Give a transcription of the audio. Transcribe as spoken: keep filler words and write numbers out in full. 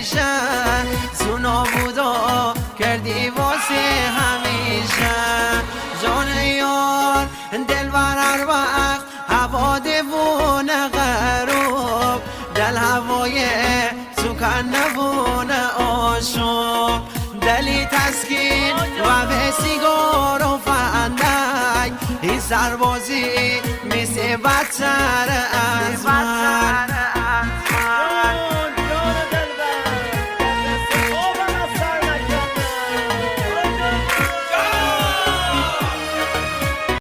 همیشه سونا بودا کردی واسه همیشه جان یار دل بر هر وقت هوا دوونه غروب دل هوای سکن نبونه آشوب دلی تسکین و به سیگار و فندک این سربازی مثل بچه از من